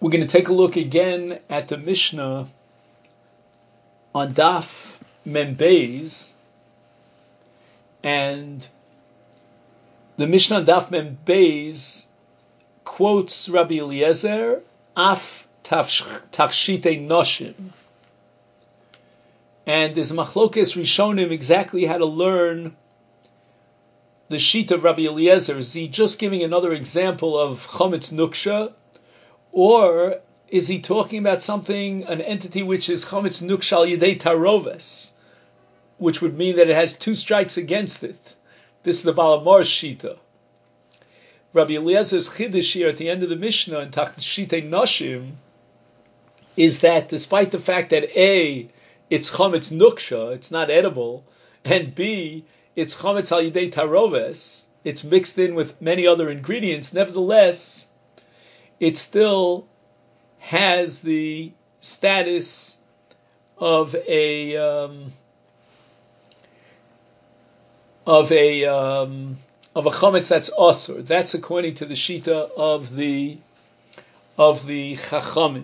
We're going to take a look again at the Mishnah on Daf Mem Beis, and the Mishnah on Daf Mem Beis quotes Rabbi Eliezer, Af Tachshite Noshim. And there's Machlokes Rishonim exactly how to learn the sheet of Rabbi Eliezer. Is he just giving another example of Chometz Nuksha, or is he talking about something, an entity which is Chometz Nuksha al Yedei Taroves, which would mean that it has two strikes against it? This is the Baal HaMaor's Shita. Rabbi Eliezer's Chiddush here at the end of the Mishnah in Tachshite Noshim is that despite the fact that A, it's Chometz Nuksha, it's not edible, and B, it's Chometz al Yedei Taroves, it's mixed in with many other ingredients, nevertheless, it still has the status of a chometz that's osur. That's according to the shita of the Chachamim.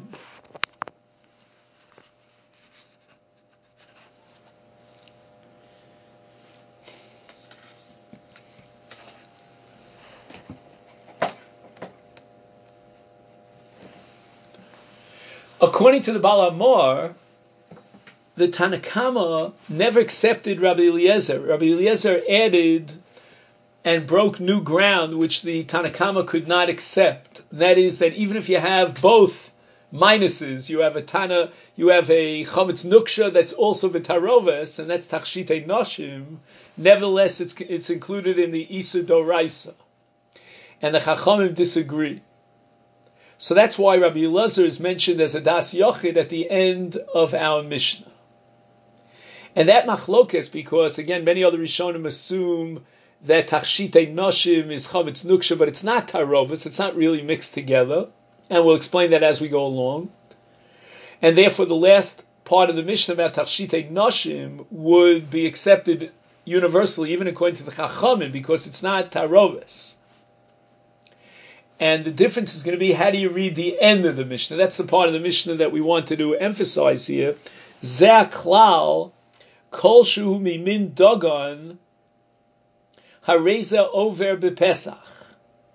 According to the Baal HaMaor, the Tanakama never accepted Rabbi Eliezer. Rabbi Eliezer added and broke new ground which the Tanakama could not accept. That is, that even if you have both minuses, you have a Chometz Nuksha that's also V'taroves, and that's Tachshite Noshim, nevertheless it's included in the Isur Doraisa. And the Chachamim disagree. So that's why Rabbi Eliezer is mentioned as a Das Yochid at the end of our Mishnah. And that machlokes, because again, many other Rishonim assume that Tachshite Noshim is Chometz Nuksha, but it's not Tarovis, it's not really mixed together. And we'll explain that as we go along. And therefore the last part of the Mishnah about Tachshite Noshim would be accepted universally, even according to the Chachamim, because it's not Tarovis. And the difference is going to be, how do you read the end of the Mishnah? That's the part of the Mishnah that we wanted to emphasize here. Zeh klal kol shu mimin dogon hareza over bepesach.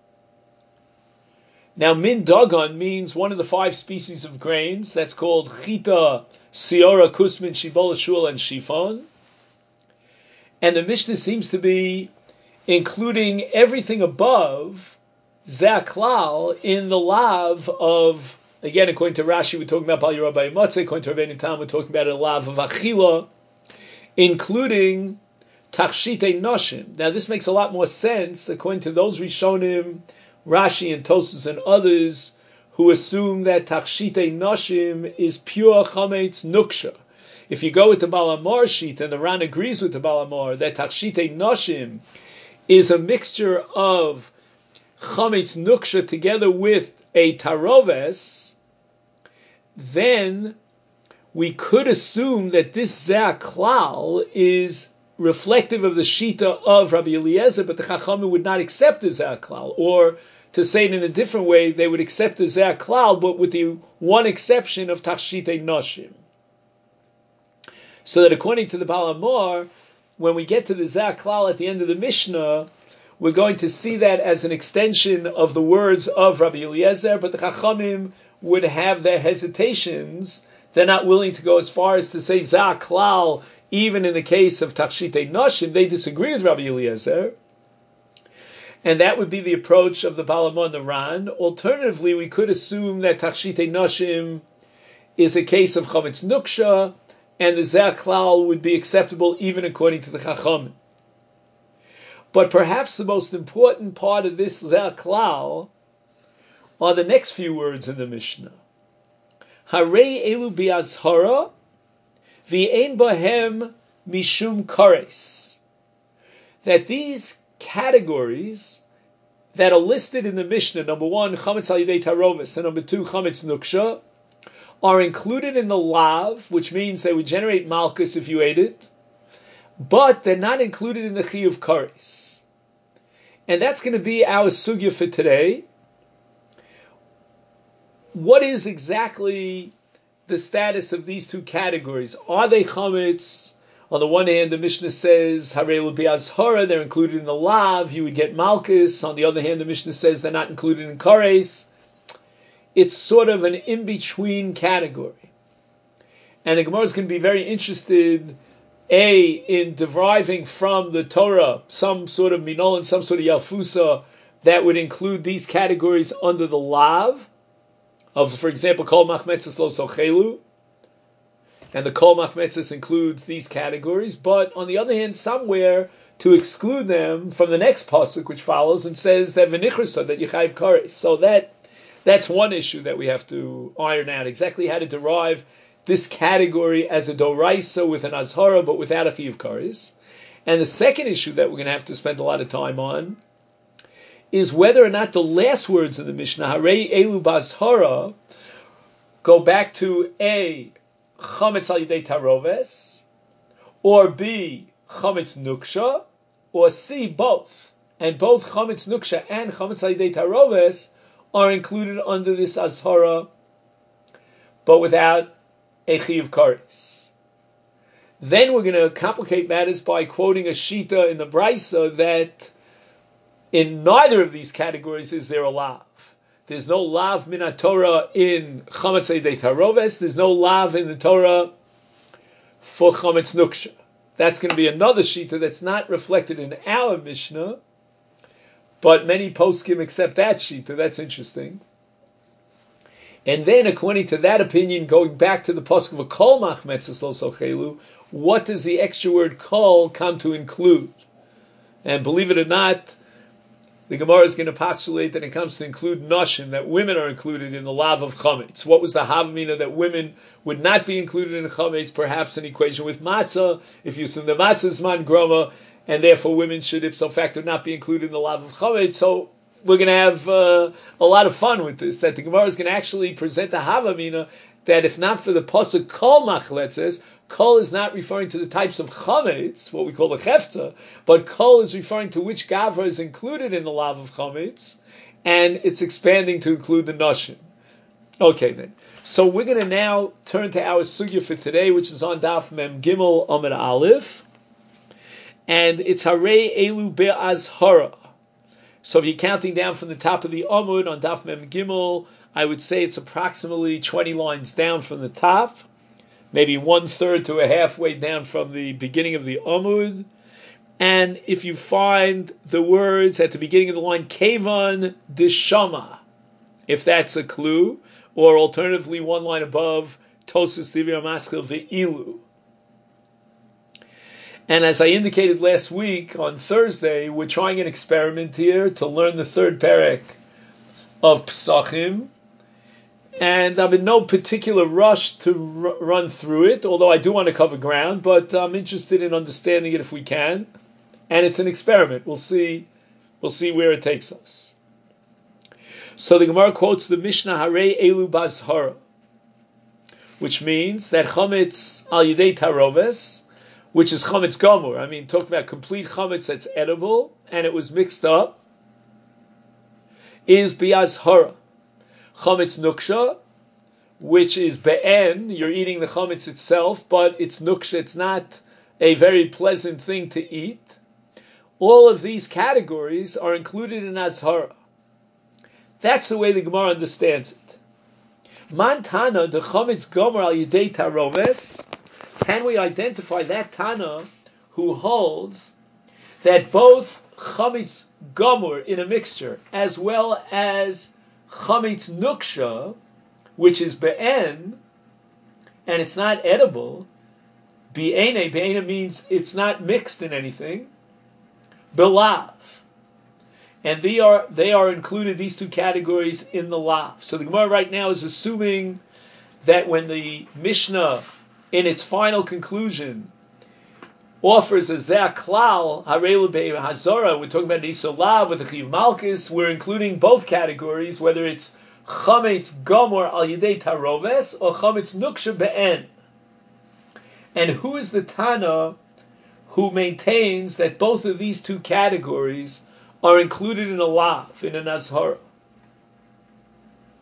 Now, min dogon means one of the 5 species of grains. That's called chita, siora, kusmin, shibola, shul, and shifon. And the Mishnah seems to be including everything above Zeh klal in the lav of, again, according to Rashi, we're talking about Bal Yerah B'Matzeh, according to Rabbeinu Tam, we're talking about a lav of Achila, including Tachshite Noshim. Now, this makes a lot more sense, according to those Rishonim, Rashi and Tosas and others, who assume that Tachshite Noshim is pure Chometz Nuksha. If you go with the Baal HaMaor sheet, and the Ran agrees with the Baal HaMaor, that Tachshite Noshim is a mixture of Chometz Nuksha together with a Taroves, then we could assume that this Zeh klal is reflective of the Shita of Rabbi Eliezer, but the Chachamim would not accept the Zeh klal. Or, to say it in a different way, they would accept the Zeh klal, but with the one exception of Tachshite Noshim. So that according to the Baal HaMaor, when we get to the Zeh klal at the end of the Mishnah, we're going to see that as an extension of the words of Rabbi Eliezer, but the Chachamim would have their hesitations. They're not willing to go as far as to say Zeh klal, even in the case of Tachshite Noshim. They disagree with Rabbi Eliezer. And that would be the approach of the Baal HaMaor and the Ran. Alternatively, we could assume that Tachshite Noshim is a case of Chometz Nuksha, and the Zeh klal would be acceptable even according to the Chachamim. But perhaps the most important part of this Zeh klal are the next few words in the Mishnah. Harei elu bi'azhara v'ein bahem mishum kares. That these categories that are listed in the Mishnah, number 1, Chometz al Yedei Taroves, and number 2, Chometz Nuksha, are included in the lav, which means they would generate malchus if you ate it, but they're not included in the chiyuv kares. And that's going to be our sugya for today. what is exactly the status of these two categories? Are they chametz? On the one hand, the Mishnah says harei be'azhara, they're included in the lav. You would get malchus. On the other hand, the Mishnah says they're not included in kares. It's sort of an in-between category. And the Gemara is going to be very interested, in deriving from the Torah some sort of minol and some sort of yalfusa that would include these categories under the lav of, for example, kol machmetzes lo sochelu. And the kol machmetzes includes these categories. But on the other hand, somewhere to exclude them from the next pasuk, which follows and says that v'nichrasa, that you chayv kares. So that's one issue that we have to iron out, exactly how to derive this category as a doraisa with an azhara, but without a chiyuv kares. And the second issue that we're going to have to spend a lot of time on is whether or not the last words in the Mishnah, harei elu bazhara, go back to A, chametz al yidei taroves, or B, chametz nuksha, or C, both. And both chametz nuksha and chametz al yidei taroves are included under this azhara, but without a chiyuv kares. Then we're going to complicate matters by quoting a shita in the Brisa that in neither of these categories is there a lav. There's no lav min Torah in chametz yidei taroves. There's no lav in the Torah for chametz nuksha. That's going to be another shita that's not reflected in our Mishnah, but many poskim accept that shita. That's interesting. And then, according to that opinion, going back to the pasuk of kol machmetzes lo sochelu, what does the extra word kol come to include? And believe it or not, the Gemara is going to postulate that it comes to include noshim, that women are included in the lav of chametz. What was the havamina that women would not be included in chametz? Perhaps an equation with matzah. If you assume the matzah is man groma, and therefore women should ipso facto not be included in the lav of chametz. So we're going to have a lot of fun with this, that the Gemara is going to actually present a havamina that if not for the pasuk kol machletzes, kol is not referring to the types of chametz, what we call the chefza, but kol is referring to which gavra is included in the lav of chametz, and it's expanding to include the noshim. Okay then. So we're going to now turn to our sugya for today, which is on Daf Mem Gimel Amud Aleph, and it's harei elu be'azhara. So if you're counting down from the top of the Amud on Daf Mem Gimel, I would say it's approximately 20 lines down from the top, maybe 1/3 to a halfway down from the beginning of the Amud. And if you find the words at the beginning of the line, Kevan Dishama, if that's a clue, or alternatively one line above, Tosis Divya Maskil Ve'ilu. And as I indicated last week, on Thursday, we're trying an experiment here to learn the third perek of Pesachim. And I'm in no particular rush to run through it, although I do want to cover ground, but I'm interested in understanding it if we can. And it's an experiment. We'll see where it takes us. So the Gemara quotes the Mishnah, Harei Elu Bazhara, which means that Chametz al Yidei Taroves, which is chametz gamur. I mean, talking about complete chametz that's edible, and it was mixed up, is bi'azhara. Chametz nuksha, which is be'en, you're eating the chametz itself, but it's nuksha, it's not a very pleasant thing to eat. All of these categories are included in azhara. That's the way the Gemara understands it. Mantana, the chametz gamur al yidei taroves. Can we identify that Tana who holds that both chametz gamur in a mixture as well as chametz nuksha, which is be'en, and it's not edible, be'ene means it's not mixed in anything, belav, and they are included, these two categories, in the lav. So the Gemara right now is assuming that when the Mishnah in its final conclusion offers a zeh klal, harei be'azhara, we're talking about Isur Lav with the Chiv Malchus, we're including both categories, whether it's chametz gamur al yidei taroves or chametz nuksha be'en. And who is the Tana who maintains that both of these two categories are included in a lav, in an azhara?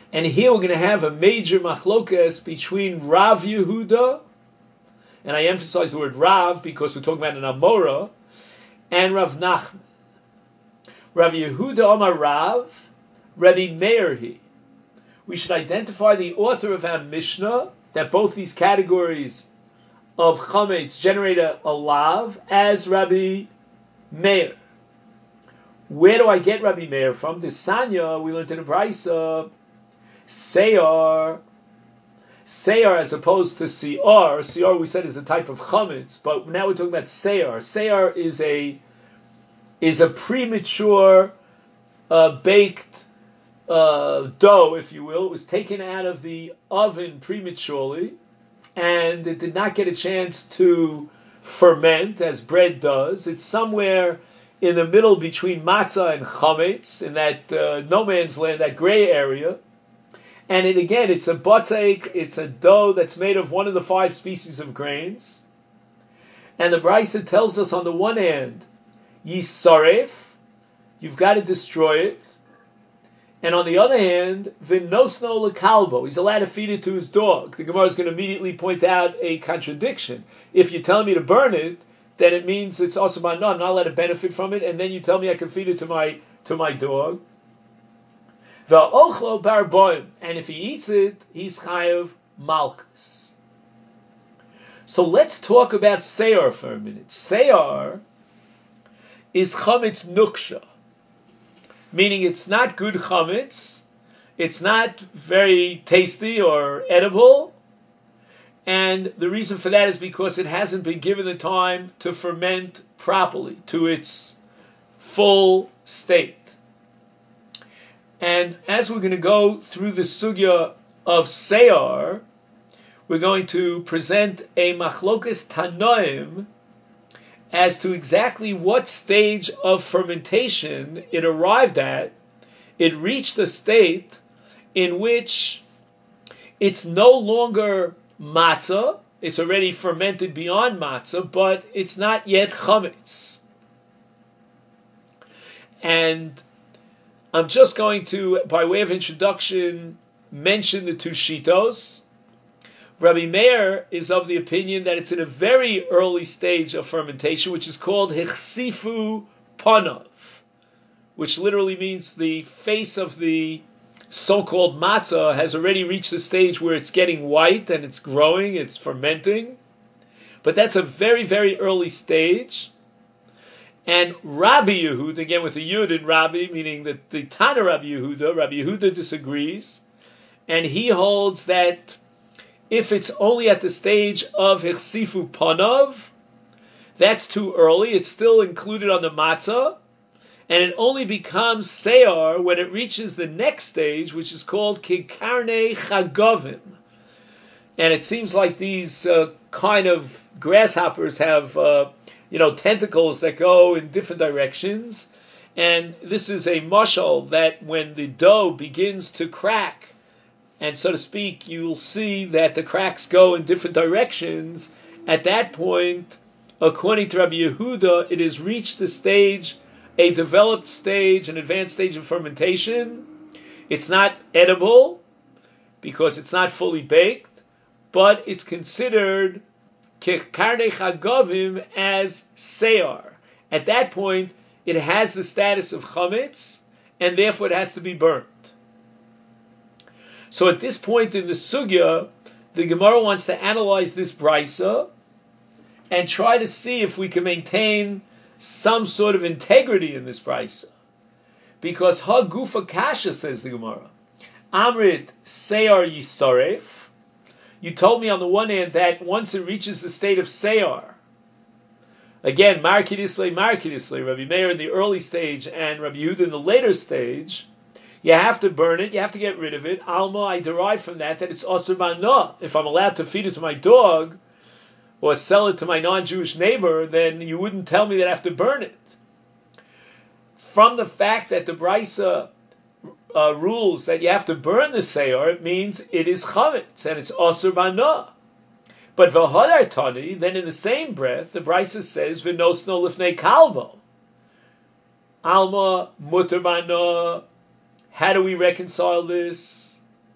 And here we're going to have a major machlokas between Rav Yehuda, and I emphasize the word Rav because we're talking about an Amora, and Rav Nachman. Rav Yehuda Amar Rav, Rabbi Meir he. We should identify the author of our Mishnah, that both these categories of chametz generate a lav, as Rabbi Meir. Where do I get Rabbi Meir from? The Sanya, we learned in the Brisa, Seyar as opposed to Siar. Siar we said is a type of chametz, but now we're talking about Seyar. Seyar is a premature baked dough, if you will. It was taken out of the oven prematurely, and it did not get a chance to ferment as bread does. It's somewhere in the middle between matzah and chametz, in that no man's land, that gray area. And it's a botzeik, it's a dough that's made of one of the 5 species of grains. And the Brisa tells us on the one hand, yisaref, you've got to destroy it. And on the other hand, v'nosno lekalbo, he's allowed to feed it to his dog. The Gemara is going to immediately point out a contradiction. If you're telling me to burn it, then it means it's also no, I'm not allowed to benefit from it, and then you tell me I can feed it to my dog. V'ochlo barboim, and if he eats it, he's chayav malchus. So let's talk about Seyar for a minute. Seyar is chametz nuksha, meaning it's not good chametz, it's not very tasty or edible, and the reason for that is because it hasn't been given the time to ferment properly to its full state. And as we're going to go through the sugya of Seyar, we're going to present a machlokas tanoim as to exactly what stage of fermentation it arrived at. It reached a state in which it's no longer matzah, it's already fermented beyond matzah, but it's not yet chametz. And I'm just going to, by way of introduction, mention the 2 shitos. Rabbi Meir is of the opinion that it's in a very early stage of fermentation, which is called hichsifu panav, which literally means the face of the so-called matzah has already reached the stage where it's getting white and it's growing, it's fermenting. But that's a very, very early stage. And Rabbi Yehuda, again with the Yud in Rabbi, meaning that the Tana Rabbi Yehuda disagrees, and he holds that if it's only at the stage of Hichsifu Panav, that's too early, it's still included on the matzah, and it only becomes Seyar when it reaches the next stage, which is called Kikarne Chagovim. And it seems like these kind of grasshoppers have tentacles that go in different directions. And this is a mashal that when the dough begins to crack, and so to speak, you'll see that the cracks go in different directions. At that point, according to Rabbi Yehuda, it has reached the stage, a developed stage, an advanced stage of fermentation. It's not edible because it's not fully baked, but it's considered Karnei Chagovim as Seyar. At that point, it has the status of chametz, and therefore it has to be burnt. So at this point in the sugya, the Gemara wants to analyze this brisa and try to see if we can maintain some sort of integrity in this brisa. Because ha gufa kasha, says the Gemara, Amrit Seyar Yisaref. You told me on the one hand that once it reaches the state of Seyar, again, Markidisle, Rabbi Meir in the early stage and Rabbi Yehuda in the later stage, you have to burn it, you have to get rid of it. Alma, I derive from that it's asur ba'na. If I'm allowed to feed it to my dog or sell it to my non-Jewish neighbor, then you wouldn't tell me that I have to burn it. From the fact that the Brisa rules that you have to burn the Seyar, it means it is chametz and it's asur ba'na. But v'hadar tani, then in the same breath, the Brisa says v'nosno lifnei kalbo. Alma mutar ba'na. How do we reconcile this?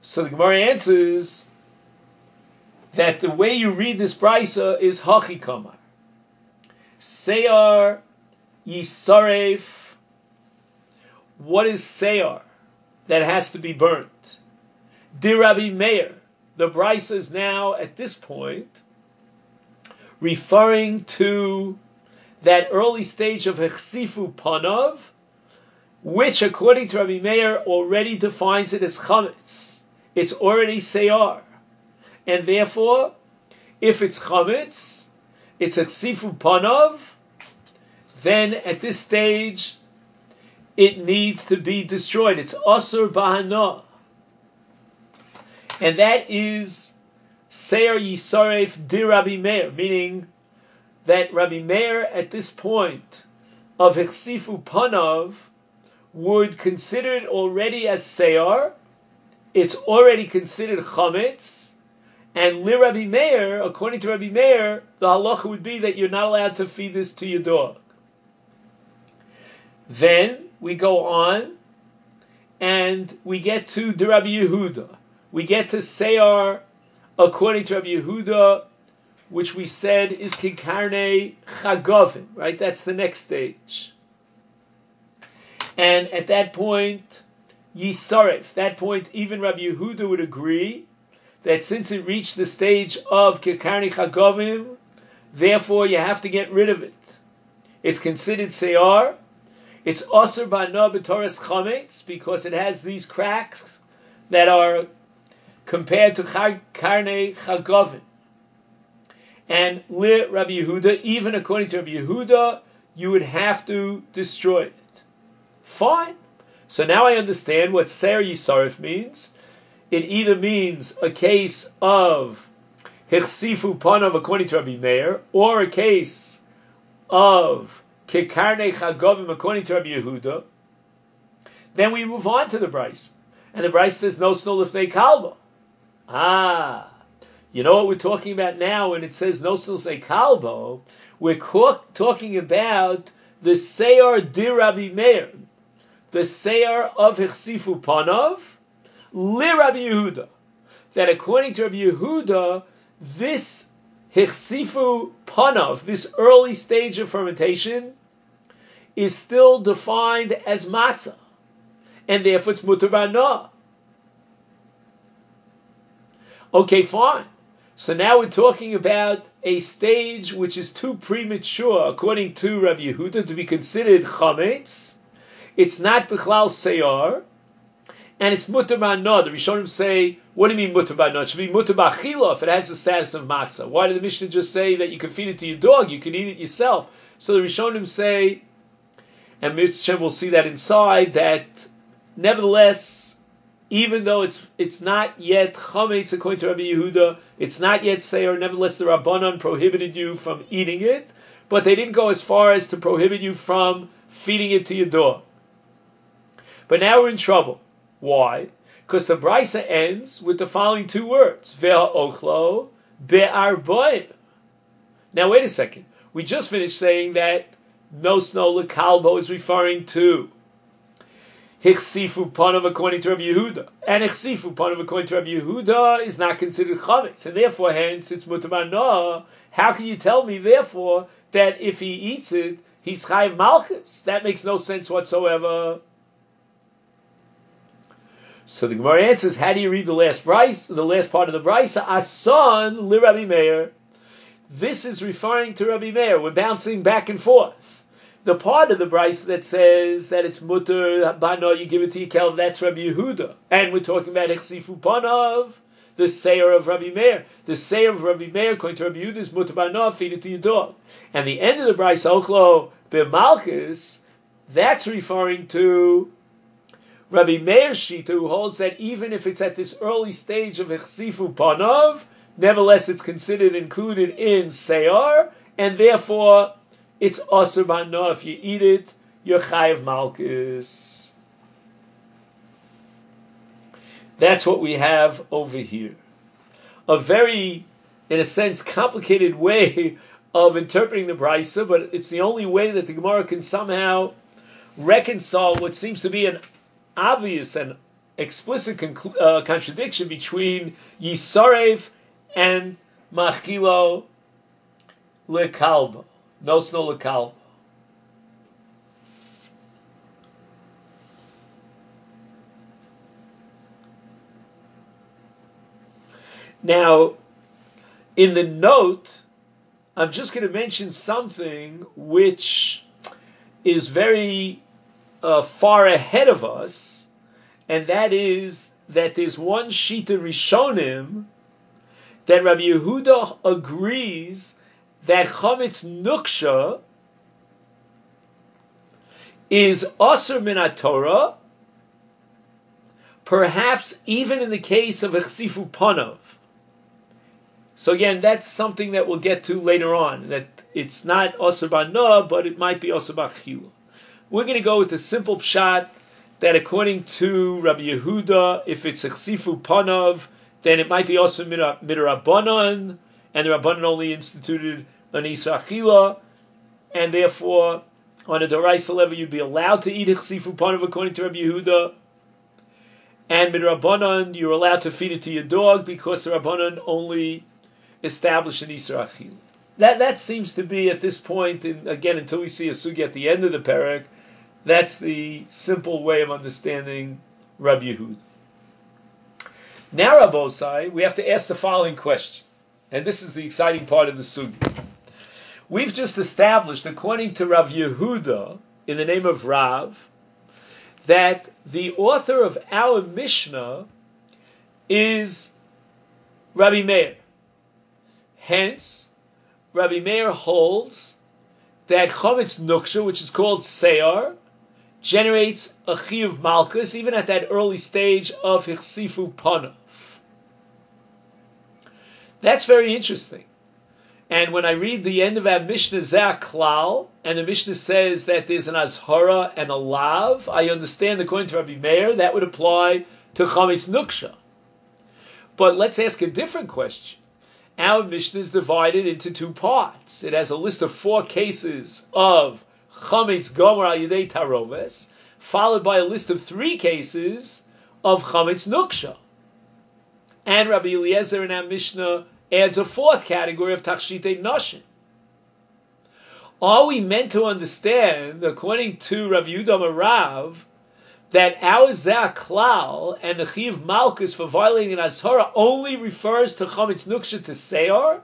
So the Gemara answers that the way you read this brisa is hachi kamar. Seyar yisaref. What is seyar that has to be burnt? Dir Rabbi Meir. The brisa is now at this point referring to that early stage of hechsifu panav, which according to Rabbi Meir already defines it as chametz. It's already seyar. And therefore, if it's chametz, it's hechsifu panav, then at this stage, it needs to be destroyed. It's asur bahana. And that is Seir Yisaref Dir Rabbi Meir, meaning that Rabbi Meir at this point of Hechsifu Panav would consider it already as Seir, it's already considered Chametz, and Li Rabbi Meir, according to Rabbi Meir, the halacha would be that you're not allowed to feed this to your dog. Then we go on and we get to the Rabbi Yehuda. We get to Seir according to Rabbi Yehuda, which we said is Kikarne Chagavim, right? That's the next stage. And at that point, Yisaref, that point even Rabbi Yehuda would agree that since it reached the stage of Kikarne Chagavim, therefore you have to get rid of it. It's considered Seir. It's Asur Bana B'Toras Chametz because it has these cracks that are compared to Karnei Chagavim. And Li Rabbi Yehuda, even according to Rabbi Yehuda, you would have to destroy it. Fine. So now I understand what Seir Yisaref means. It either means a case of Hichsifu Panav according to Rabbi Meir, or a case of Kekarnei Chagavim according to Rabbi Yehuda. Then we move on to the Bryce. And the Bryce says, no snow lifnei kalbo. You know what we're talking about now when it says no snow lifnei kalbo? We're talking about the Seir Dir Rabbi Meir, the Seir of Hichsifu Panav, Li Rabbi Yehuda. That according to Rabbi Yehuda, this Hichsifu Panav, this early stage of fermentation, is still defined as matzah, and therefore it's mutar b'ana. Okay, fine. So now we're talking about a stage which is too premature, according to Rabbi Yehuda, to be considered chametz. It's not bichlal seyar, and it's mutar b'ana. The Rishonim say, what do you mean mutar b'ana? It should be mutar b'achila if it has the status of matzah. Why did the Mishnah just say that you can feed it to your dog, you can eat it yourself? So the Rishonim say, and Mitzvah will see that inside, that nevertheless, even though it's not yet chametz according to Rabbi Yehuda, it's not yet seir, nevertheless the Rabbanan prohibited you from eating it, but they didn't go as far as to prohibit you from feeding it to your dog. But now we're in trouble. Why? Because the Brisa ends with the following two words, Ve'ha ochlo be'arboim. Now wait a second. We just finished saying that no snow lekalbo is referring to Hichsifu Panav according to Rabbi Yehuda. And Hichsifu Panav according to Rabbi Yehuda is not considered chametz. And therefore, hence, it's mutar b'ana. How can you tell me, therefore, that if he eats it, he's chayiv malchus? That makes no sense whatsoever. So the Gemara answers, how do you read the last part of the Brisa? Asan li Rabbi Meir. This is referring to Rabbi Meir. We're bouncing back and forth. The part of the Brisa that says that it's mutar b'ana, you give it to your kelv, that's Rabbi Yehuda. And we're talking about Hichsifu Panav, the Seir of Rabbi Meir. The Seir of Rabbi Meir, according to Rabbi Yehuda, is mutar b'ana, feed it to your dog. And the end of the Brisa, ochlo be'malchus, that's referring to Rabbi Meir Shita, who holds that even if it's at this early stage of Hichsifu Panav, nevertheless it's considered included in Seir, and therefore it's asur b'ana. If you eat it, you're chayiv malchus. That's what we have over here. A very, in a sense, complicated way of interpreting the Brisa, but it's the only way that the Gemara can somehow reconcile what seems to be an obvious and explicit contradiction between Yisarev and Machilo lekalba, nosno lekalba. Now, in the note, I'm just going to mention something which is very far ahead of us, and that is that there's one Shita Rishonim that Rabbi Yehuda agrees that Chametz Nuksha is Asur min HaTorah, perhaps even in the case of Echsifu Panav. So again, that's something that we'll get to later on, that it's not Asur B'Noah, but it might be Asur B'Achila. We're going to go with the simple pshat that according to Rabbi Yehuda, if it's Echsifu Panav, then it might be Asur Midrabanan, and the Rabbanan only instituted an Isra Achila, and therefore, on a Doraisa level, you'd be allowed to eat Echsifu Panav according to Rabbi Yehuda, and Midrabanan, you're allowed to feed it to your dog because the Rabbanan only establish an Isra Achila. That seems to be at this point, again, until we see a sugi at the end of the parak, that's the simple way of understanding Rabbi Yehuda. Now, Rabbosai, we have to ask the following question, and this is the exciting part of the sugi. We've just established, according to Rav Yehuda, in the name of Rav, that the author of our Mishnah is Rabbi Meir. Hence, Rabbi Meir holds that Chametz Nuksha, which is called Seyar, generates a Chiyuv Malkus, even at that early stage of Hichsifu Panav. That's very interesting. And when I read the end of our Mishnah Zeh Klal, and the Mishnah says that there's an Azhara and a Lav, I understand, according to Rabbi Meir, that would apply to Chametz Nuksha. But let's ask a different question. Our Mishnah is divided into two parts. It has a list of 4 cases of Chametz Gomer al Yidei Taroves, followed by a list of 3 cases of Chametz Nuksha. And Rabbi Eliezer in our Mishnah adds a 4th category of Tachshitei Noshin. Are we meant to understand, according to Rav Yehuda Marav, that our Zeh Klal and the Chiyuv Malkus for violating an Azhara only refers to Chametz Nuksha to Seyar?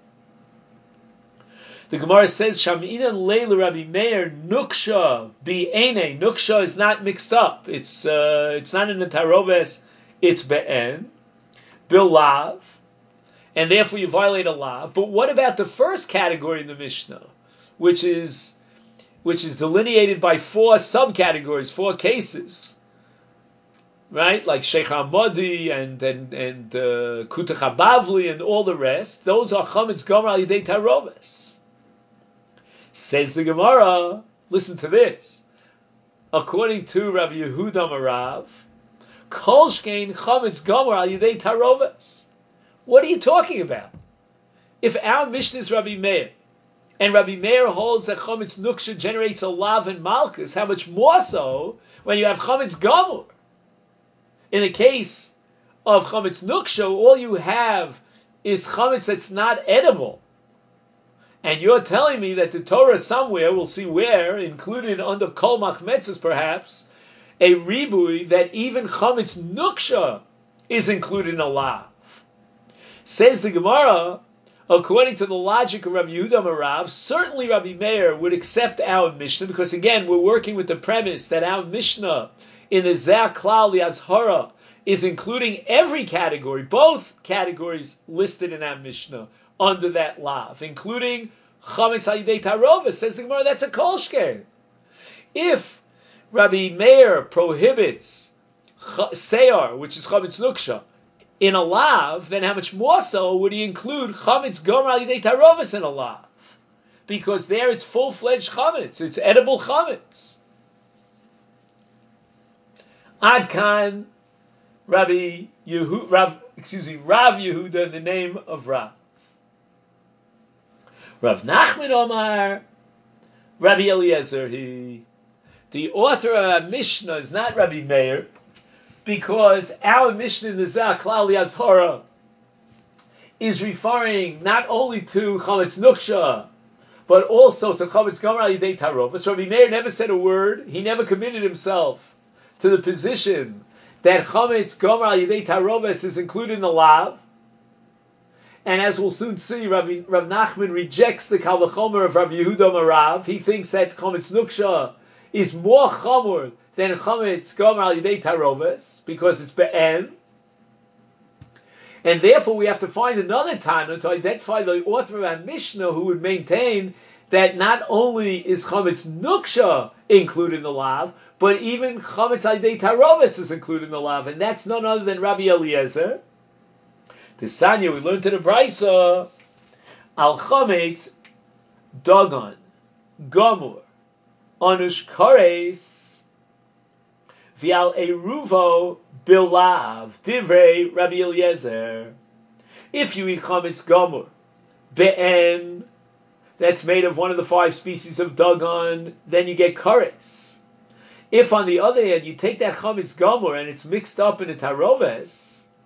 The Gemara says, Shaminan Leila Rabbi Meir Nuksha Bi'ene. Nuksha is not mixed up. It's not in the Taroves, it's Be'en. Bilav. And therefore you violate a law. But what about the first category in the Mishnah, which is delineated by 4 subcategories, 4 cases, right? Like Sheikh Hamadi and Kutach Habavli and all the rest. Those are Chametz Gomer al Yidei Taroves. Says the Gemara, listen to this. According to Rav Yehuda Marav, Kol Shkein Chametz Gomer al Yidei Taroves. What are you talking about? If our Mishnah is Rabbi Meir, and Rabbi Meir holds that Chametz Nuksha generates a Lav and Malkus, how much more so when you have Chametz Gomer? In the case of Chametz Nuksha, all you have is Chametz that's not edible. And you're telling me that the Torah somewhere, we'll see where, included under Kol Machmetzes perhaps, a ribui that even Chametz Nuksha is included in a Lav. Says the Gemara, according to the logic of Rabbi Yehuda Marav, certainly Rabbi Meir would accept our Mishnah, because again, we're working with the premise that our Mishnah in the Zeh Klal, the Azhara, is including every category, both categories listed in our Mishnah under that lav, including Chametz al Yidei Taroves. Says the Gemara, that's a kol shkein. If Rabbi Meir prohibits Seyar, which is Chametz Nuksha, in a lav, then how much more so would he include Chametz Gomer al Yidei Taroves in a lav? Because there it's full-fledged Chametz, it's edible Chametz. Adkan Rav Yehuda in the name of Rav. Rav Nachman Omar, Rabbi Eliezer, the author of our Mishnah is not Rabbi Meir, because our Mishnah in the Zah Klali Azhara is referring not only to Chametz Nuksha, but also to Chametz Gomer Al Yidei Tarovas. Rabbi Meir never said a word. He never committed himself to the position that Chametz Gomer Al Yidei Tarovas is included in the Lav. And as we'll soon see, Rav Nachman rejects the Kal V'chomer of Rav Yehuda Marav. He thinks that Chametz Nuksha is more Chomer than Chametz Gomer Al Yidei Tarovas, because it's Be'en. And therefore we have to find another Tana to identify the author of our Mishnah who would maintain that not only is Chametz Nuksha included in the Lav, but even Chametz Al Yidei Tarovas is included in the Lav. And that's none other than Rabbi Eliezer. The Sanya, we learned to the Brisa, Al Chametz Dagon, Gomur, Anush Kares, Vial Eruvo Bilav, Divrei Rabbi Eliezer. If you eat Chametz Gomur, Be'en, that's made of one of the 5 species of Dagon, then you get Kares. If on the other hand, you take that Chametz Gomur and it's mixed up in a Taroves,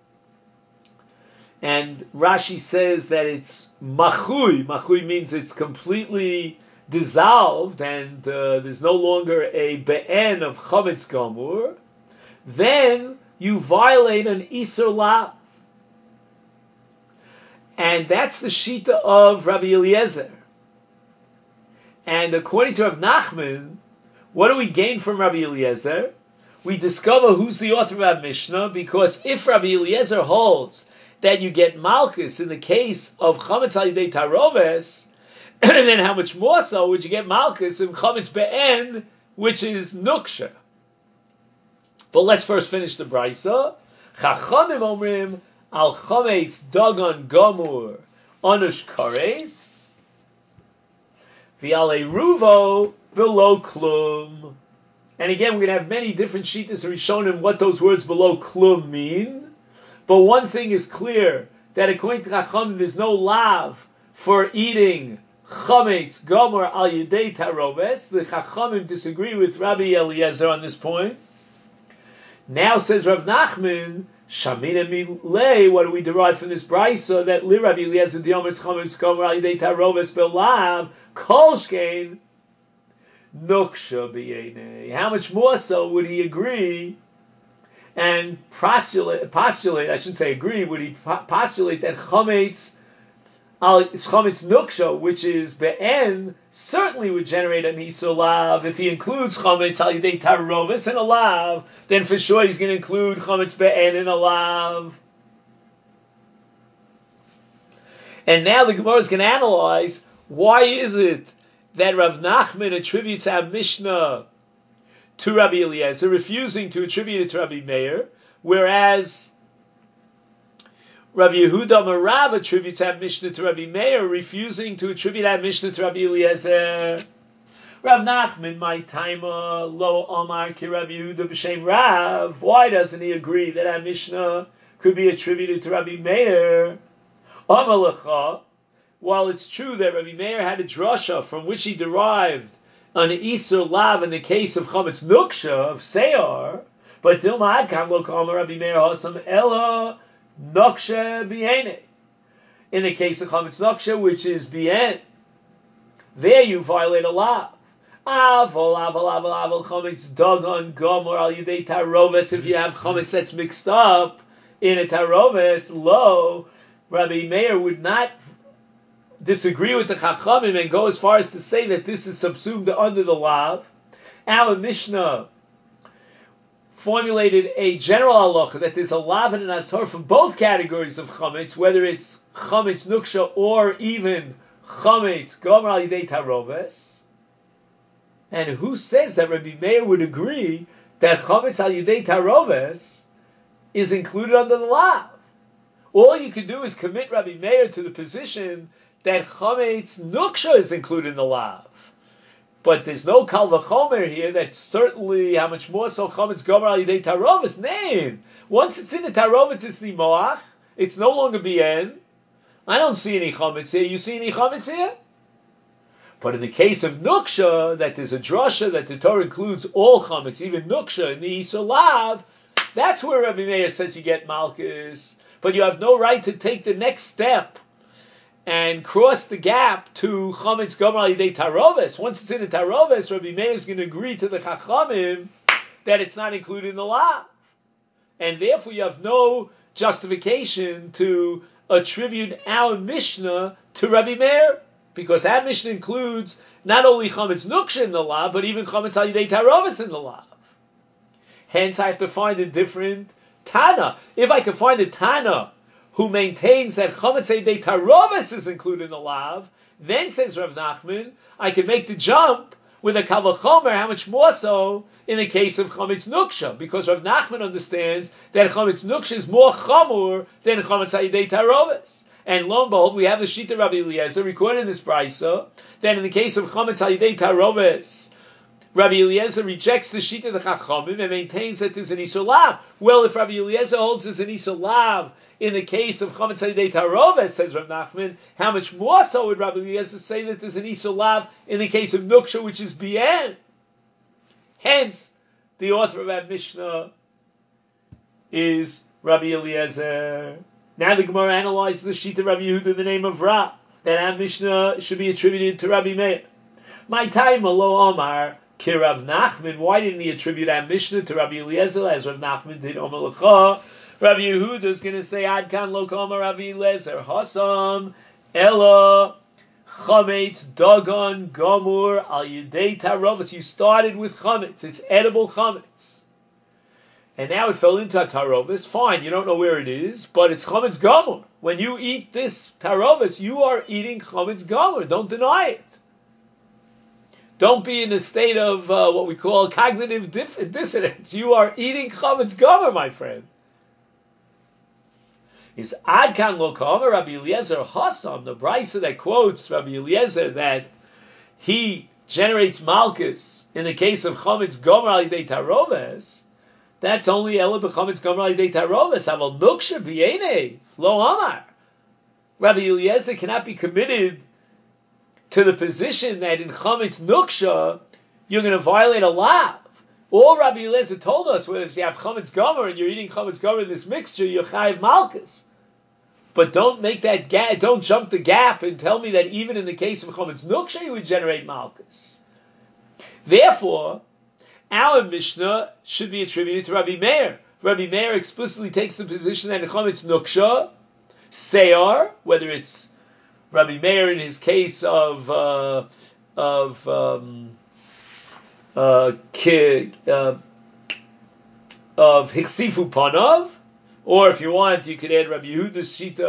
and Rashi says that it's machui. Machui means it's completely dissolved, and there's no longer a be'en of chametz gamur. Then you violate an isur lav, and that's the shita of Rabbi Eliezer. And according to Rav Nachman, what do we gain from Rabbi Eliezer? We discover who's the author of our Mishnah, because if Rabbi Eliezer holds that you get malchus in the case of chametz al yidei taroves, then how much more so would you get malchus in chametz be'en, which is nuksha? But let's first finish the brisa. Chachamim omrim al chametz dagon gamur anush kares v'al eruvo below klum. And again, we're going to have many different shittas and rishonim what those words below klum mean. But one thing is clear, that according to Chachamim, there's no lav for eating chametz gomer al yidei taroves. The Chachamim disagree with Rabbi Eliezer on this point. Now says Rav Nachman, Shamina milei, what do we derive from this brisa, that li Rabbi Eliezer diometz chametz gomer al yidei taroves belav kolshkein nuksha b'yenei. How much more so would he agree and postulate, I shouldn't say agree, would he postulate that chametz nuksha, which is be'en, certainly would generate an isur lav. If he includes chametz al yidei tarovis in a lav, then for sure he's going to include chametz be'en in a lav. And now the Gemara is going to analyze, why is it that Rav Nachman attributes our Mishnah to Rabbi Eliezer, refusing to attribute it to Rabbi Meir, whereas Rabbi Yehuda Marav attributes our Mishnah to Rabbi Meir, refusing to attribute our Mishnah to Rabbi Eliezer. Rav Nachman, my taima lo omar ki Rabbi Yehuda b'shem Rav. Why doesn't he agree that our Mishnah could be attributed to Rabbi Meir? Amalecha, while it's true that Rabbi Meir had a drasha from which he derived an isur lav in the case of chametz nuksha, of seyar, but dilma adkan lo kama Rabbi Meir hasam ella nuksha b'yenei. In the case of chametz nuksha, which is bien, there you violate a lav. Avol chametz dagon gomor al yidei taroves. If you have chametz that's mixed up in a taroves, lo, Rabbi Meir would not disagree with the Chachamim and go as far as to say that this is subsumed under the lav. Our Mishnah formulated a general halacha that there's a lav and an ashar for both categories of chametz, whether it's chametz nuksha or even chametz gomer al yidei taroves. And who says that Rabbi Meir would agree that chametz al yidei taroves is included under the lav? All you can do is commit Rabbi Meir to the position that chametz nuksha is included in the lav. But there's no kal v'chomer here. That's certainly how much more so chametz gomer al yidei tarovis. Name. Once it's in the tarovis, it's the moach. It's no longer bien. I don't see any chametz here. You see any chametz here? But in the case of nuksha, that there's a drasha that the Torah includes all chametz, even nuksha in the isur lav, That's where Rabbi Meir says you get Malkus, but you have no right to take the next step and cross the gap to Chametz Gomer al Yidei Taroves. Once it's in the Taroves, Rabbi Meir is going to agree to the Chachamim that it's not included in the law. And therefore you have no justification to attribute our Mishnah to Rabbi Meir, because our Mishnah includes not only Chametz Nuksha in the law, but even Chametz al Yidei Taroves in the law. Hence I have to find a different Tana. If I can find a Tana who maintains that Chametz al Yidei Taroves is included in the law, then says Rav Nachman, I can make the jump with a Kal Vachomer, how much more so in the case of Chametz Nuksha, because Rav Nachman understands that Chametz Nuksha is more Chamur than Chametz al Yidei Taroves. And lo and behold, we have the Shita Rabbi Eliezer recorded in this Brisa that in the case of Chametz al Yidei Taroves, Rabbi Eliezer rejects the Shita of the Chachamim and maintains that there's an Isur Lav. Well, if Rabbi Eliezer holds there's an Isur Lav in the case of Chametz al Yidei Taroves, says Rav Nachman, how much more so would Rabbi Eliezer say that there's an Isur Lav in the case of Nuksha, which is Bien? Hence, the author of that Mishnah is Rabbi Eliezer. Now the Gemara analyzes the Shita of Rabbi Yehuda in the name of Ra, that our Mishnah should be attributed to Rabbi Meir. My time, Alo Omar, Ki Rav Nachman, why didn't he attribute our Mishnah to Rabbi Eliezer as Rav Nachman did? Omer Lecha, Rabbi Yehuda is going to say, Ad Kan Lo Kama Rabbi Eliezer, Hasam, Ella, Chametz, Dagon, Gomur, Al Yidei Taroves. You started with Chametz, it's edible Chametz. And now it fell into a Taroves. Fine, you don't know where it is, but it's Chametz Gomur. When you eat this Taroves, you are eating Chametz Gomur. Don't deny it. Don't be in a state of what we call cognitive dissonance. You are eating Chametz Gomur, my friend. Is Ad Kan Lo Kama Rabbi Eliezer Hasam, the Brisa that quotes Rabbi Eliezer that he generates Malkus in the case of Chametz Gomer al Yidei Taroves. That's only Ela b'Chametz Gomer al Yidei Taroves. Aval Nuksha b'Yenei Lo Amar. Rabbi Eliezer cannot be committed to the position that in Chametz Nuksha you're going to violate a law. All Rabbi Eliezer told us was if you have Chametz Gomer and you're eating Chametz Gomer in this mixture, you're Chayiv Malkus. But don't make that gap, don't jump the gap and tell me that even in the case of Chametz Nuksha you would generate Malkus. Therefore, our Mishnah should be attributed to Rabbi Meir. Rabbi Meir explicitly takes the position that in Chametz Nuksha, Seyar, whether it's Rabbi Meir in his case of Hiksifu Panav, or if you want, you could add Rabbi Yehuda's Shita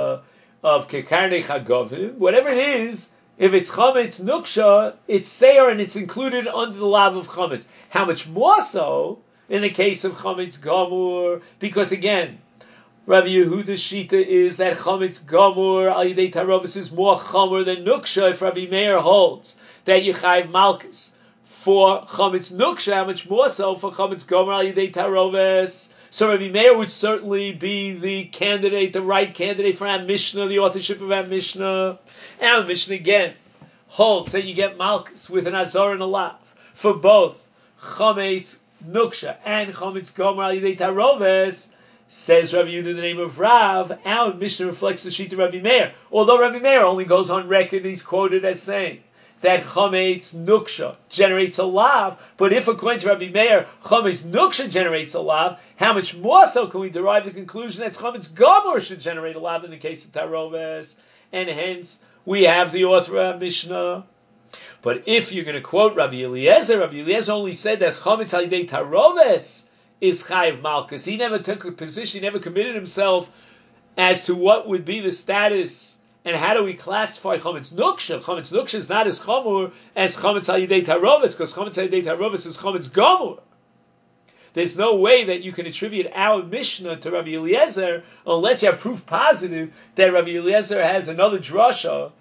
of Kekarnei Chagovim. Whatever it is, if it's Chametz Nuksha, it's Seyar and it's included under the lav of Chametz. How much more so in the case of Chametz Gomur? Because again, Rabbi Yehuda's Shita is that Chametz Gomur al Yidei Taroves is more Chomer than Nuksha. If Rabbi Meir holds that you Chayiv Malkus for Chametz Nuksha, how much more so for Chametz Gomer al Yidei Taroves? So Rabbi Meir would certainly be the candidate, the right candidate for our Mishnah, the authorship of our Mishnah. Our Mishnah again holds that you get Malkus with an Azor and a Lav for both Chametz Nuksha and Chametz Gomer al Yidei Taroves. Says Rabbi Yehuda in the name of Rav, our Mishnah reflects the Shita of Rabbi Meir. Although Rabbi Meir only goes on record, he's quoted as saying that Chametz Nuksha generates a lav, but if according to Rabbi Meir, Chametz Nuksha generates a lav, how much more so can we derive the conclusion that Chametz Gomor should generate a lav in the case of Taroves, and hence we have the author of Mishnah. But if you're going to quote Rabbi Eliezer only said that Chametz al Yidei Taroves is Chayiv Malkus. He never took a position, he never committed himself as to what would be the status and how do we classify Chametz Nuksha. Chametz Nuksha is not as Chamur as Chametz al Yidei Taroves, because Chametz al Yidei Taroves is Chametz Gomur. There's no way that you can attribute our Mishnah to Rabbi Eliezer unless you have proof positive that Rabbi Eliezer has another drasha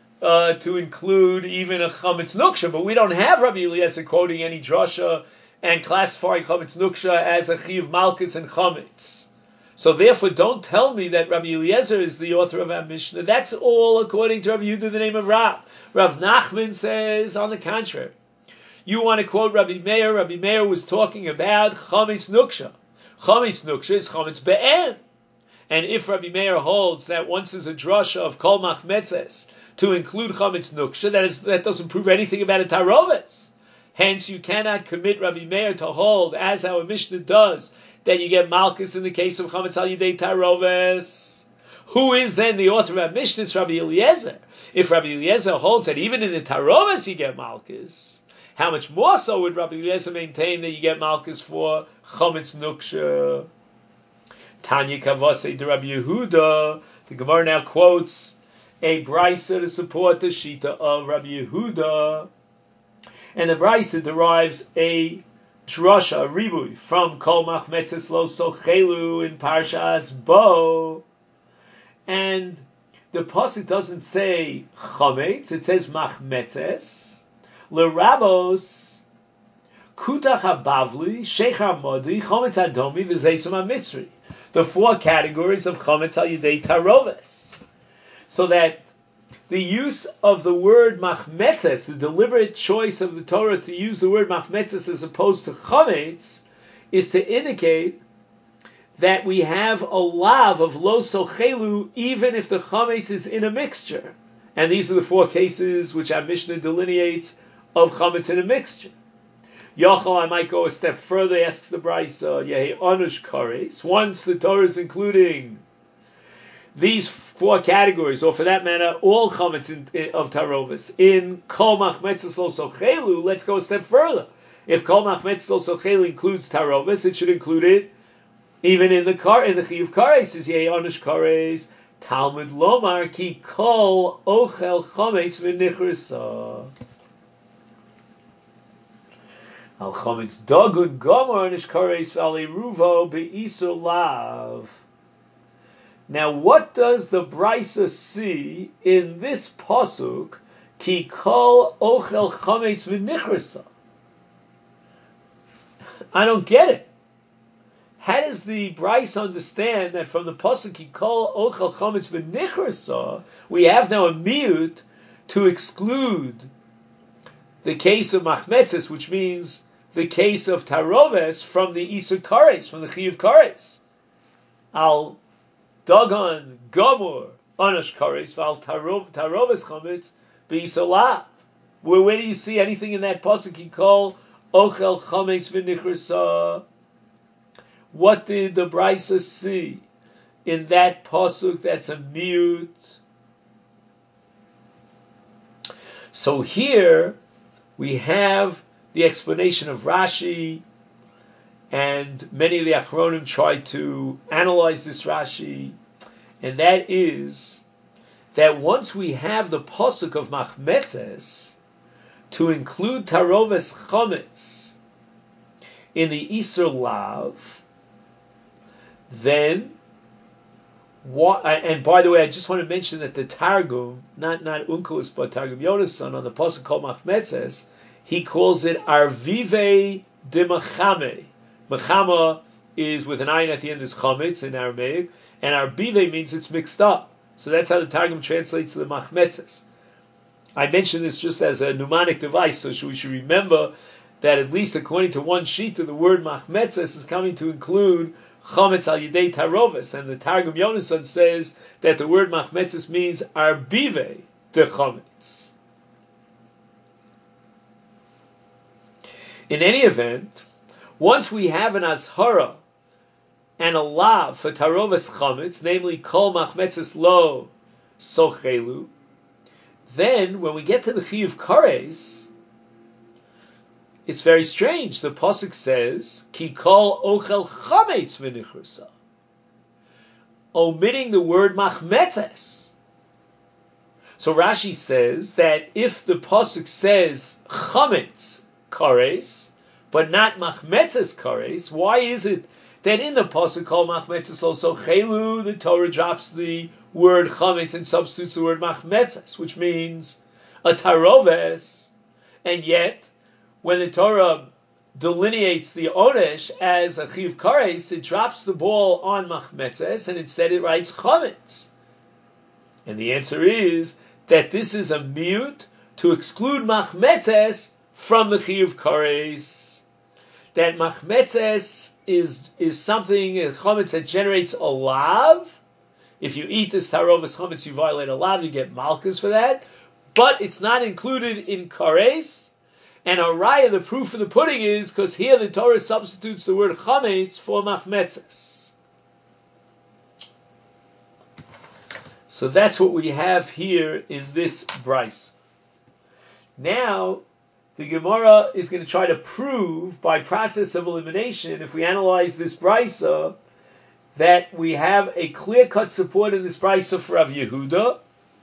to include even a Chametz Nuksha. But we don't have Rabbi Eliezer quoting any drasha and classifying Chametz Nuksha as a Chiv Malkus and Chametz. So therefore, don't tell me that Rabbi Eliezer is the author of our Mishnah. That's all according to Rabbi Yehuda in the name of Rav. Rav Nachman says, on the contrary, you want to quote Rabbi Meir. Rabbi Meir was talking about Chametz Nuksha. Chametz nuksha is chametz be'en. And if Rabbi Meir holds that once there's a drasha of kol machmetzes to include chametz nuksha, that doesn't prove anything about a tarovetz. Hence, you cannot commit Rabbi Meir to hold, as our Mishnah does, that you get malchus in the case of chametz al yidei taroves. Who is then the author of our Mishnah? It's Rabbi Eliezer. If Rabbi Eliezer holds that even in the taroves you get malchus, how much more so would Rabbi Eliezer maintain that you get malchus for chametz nuksha? Tanya Kavase de Rabbi Yehuda. The Gemara now quotes a brisa to support the shita of Rabbi Yehuda, and the brisa derives a drasha, a ribui, from Kol Machmetzes Lo Sochelu in Parshas Bo, and the pasuk doesn't say chametz; it says Machmetzes. L'Rabos Kutach Habavli Shechar Modi Chametz Adomi V'Zeisum HaMitzri. The four categories of chametz al yidei taroves, so that the use of the word machmetzes, the deliberate choice of the Torah to use the word machmetzes as opposed to chametz, is to indicate that we have a lav of lo sochelu even if the chametz is in a mixture. And these are the four cases which our Mishnah delineates of chametz in a mixture. Yochel, I might go a step further, asks the Brisa, Yehi Anush Kares. Once the Torah is including these four categories, or for that matter, all chametz of tarovis, in Kol Machmetzes Lo Sochelu, let's go a step further. If Kol Machmetzes Lo Sochelu includes tarovis, it should include it even in the Chiyuv Kares, is Yehi Anush Kares, Talmud Lomar, Ki Kol Ochel Chametz V'Nichrasa. Al chametz dagun gomor nishkares v'alei ruvo be'iso lav. Now, what does the Brisa see in this pasuk? Ki kol ochel chametz v'nichrasa. I don't get it. How does the Brisa understand that from the pasuk ki kol ochel chametz v'nichrasa we have now a miut to exclude the case of machmetzes, which means the case of taroves, from the Isur Kares, from the Chiyuv Kares? Al Dagon Gomor Anash Kares, Val Taroves Chametz B'Isur Lav. Where do you see anything in that pasuk? You call Ochel Chametz V'Nichrasa. What did the Brisa see in that pasuk? That's a mute. So here we have the explanation of Rashi, and many of the Achronim try to analyze this Rashi, and that is that once we have the pasuk of Machmetzes to include Taroves Chametz in the Isur Lav, then what? And by the way, I just want to mention that the Targum, not Unkelus, but Targum Yonason, on the pasuk called Machmetzes, he calls it Arvive de Machame. Machama is with an ayin at the end, is chametz in Aramaic, and Arvive means it's mixed up. So that's how the Targum translates the Machmetzes. I mention this just as a mnemonic device, so we should remember that at least according to one sheet, the word Machmetzes is coming to include chametz al yidei taroves, and the Targum Yonason says that the word Machmetzes means Arvive de chametz. In any event, once we have an azhara and a lav for taroves chametz, namely kol machmetzes lo sochelu, then when we get to the chiyuv kares, it's very strange. The pasuk says ki kol ochel chametz v'nichrasa, omitting the word machmetzes. So Rashi says that if the pasuk says chametz kares, but not machmetzes kares, why is it that in the pasuk called machmetzes lo sochelu, the Torah drops the word chametz and substitutes the word machmetzes, which means a taroves, and yet when the Torah delineates the onesh as a chiyuv kares, it drops the ball on machmetzes and instead it writes chametz. And the answer is that this is a mute to exclude machmetzes from the chiyuv kares. that machmetzes is something, chametz, that generates a lav. If you eat this tarovas chametz, you violate a lav, you get malchus for that. But it's not included in kares. And a raya, the proof of the pudding is, because here the Torah substitutes the word chametz for machmetzes. So that's what we have here in this brisa. Now, the Gemara is going to try to prove by process of elimination, if we analyze this brisa, that we have a clear-cut support in this brisa for Rav Yehuda.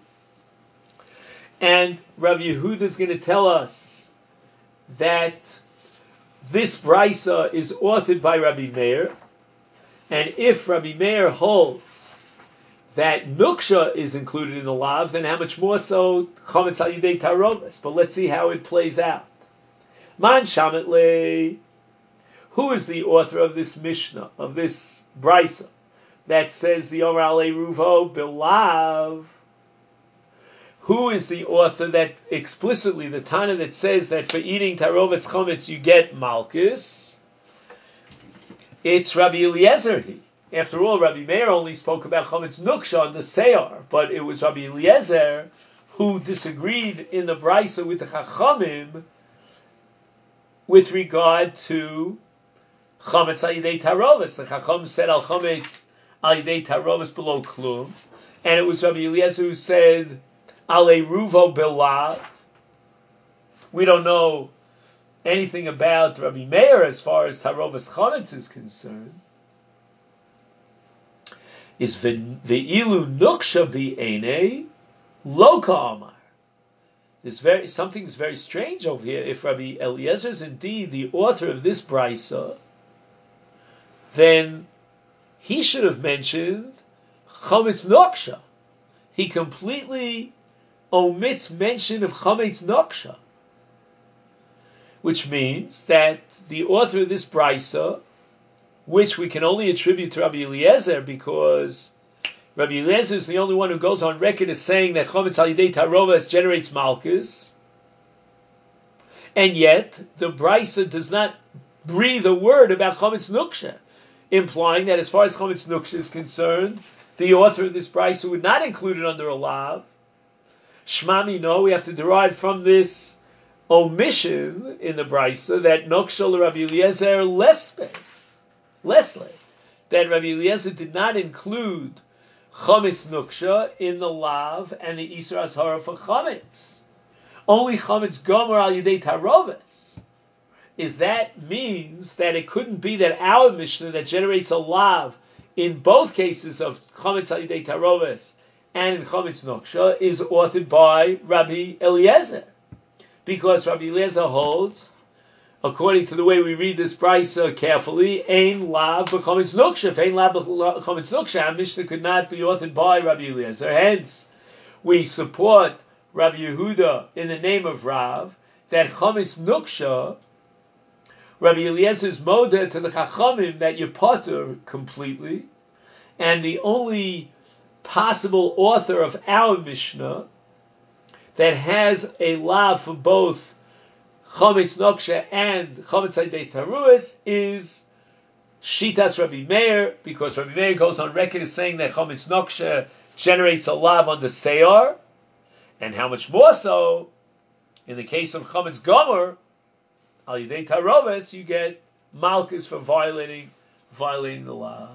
And Rav Yehuda is going to tell us that this brisa is authored by Rabbi Meir. And if Rabbi Meir holds that nuksha is included in the lav, then how much more so chametz al yidei taroves? But let's see how it plays out. Man shamet le. Who is the author of this Mishnah, of this brisa, that says the Omer ale ruvo bilav? Who is the author that explicitly, the Tana that says that for eating taroves chametz you get malchus? It's Rabbi Eliezer. After all, Rabbi Meir only spoke about chametz nuksha on the seyar, but it was Rabbi Eliezer who disagreed in the brisa with the Chachamim with regard to chametz al yidei taroves. The Chacham said al chametz al yidei taroves below klum, and it was Rabbi Eliezer who said ale ruvo bilav. We don't know anything about Rabbi Meir as far as taroves chametz is concerned. Is ve'ilu nuksha bi'enei loka amar. Something's very strange over here. If Rabbi Eliezer is indeed the author of this brisa, then he should have mentioned chametz nuksha. He completely omits mention of chametz nuksha, which means that the author of this brisa, which we can only attribute to Rabbi Eliezer, because Rabbi Eliezer is the only one who goes on record as saying that chametz al yidei taroves generates malchus, and yet the brisa does not breathe a word about chametz nuksha, implying that as far as chametz nuksha is concerned, the author of this brisa would not include it under a lav. Shmami, no, we have to derive from this omission in the brisa that nuksha Rabbi Eliezer lesle, that Rabbi Eliezer did not include chametz nuksha in the lav and the isur ashara for chametz. Only chametz gomer al yidei taroves. Is that means that it couldn't be that our Mishnah that generates a lav in both cases of chametz al yidei taroves and in chametz nuksha is authored by Rabbi Eliezer, because Rabbi Eliezer holds, according to the way we read this brisa carefully, ein lav b'chametz nuksha. If ein lav b'chametz nuksha, our Mishnah could not be authored by Rabbi Eliezer. Hence, we support Rabbi Yehuda in the name of Rav that chametz nuksha, Rabbi Eliezer's moda to the Chachamim that you potter completely, and the only possible author of our Mishnah that has a lav for both chametz nuksha and chametz al yidei taroves is Shitas Rabbi Meir, because Rabbi Meir goes on record as saying that chametz nuksha generates a lav on the seyar, and how much more so in the case of chametz gomer al yidei taroves, you get malchus for violating the lav.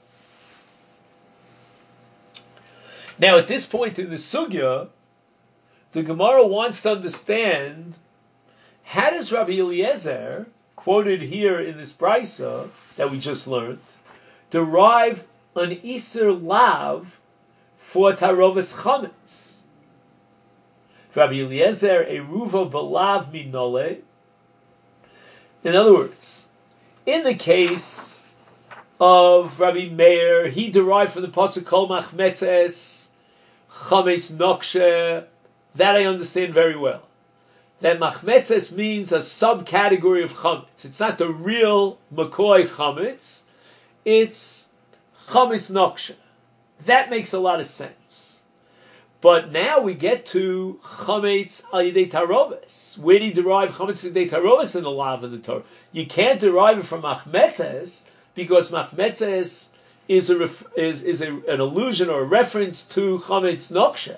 Now, at this point in the sugya, the Gemara wants to understand, how does Rabbi Eliezer, quoted here in this brisa that we just learned, derive an isur lav for taroves chametz? Rabbi Eliezer eruva balav minole. In other words, in the case of Rabbi Meir, he derived from the pasuk kol machmetzes chametz nuksha. That I understand very well. That machmetzes means a subcategory of chametz. It's not the real McCoy chametz. It's chametz nuksha. That makes a lot of sense. But now we get to chametz al yidei taroves. Where do you derive chametz al yidei taroves in the law of the Torah? You can't derive it from machmetzes because machmetzes is an allusion or a reference to chametz noksha.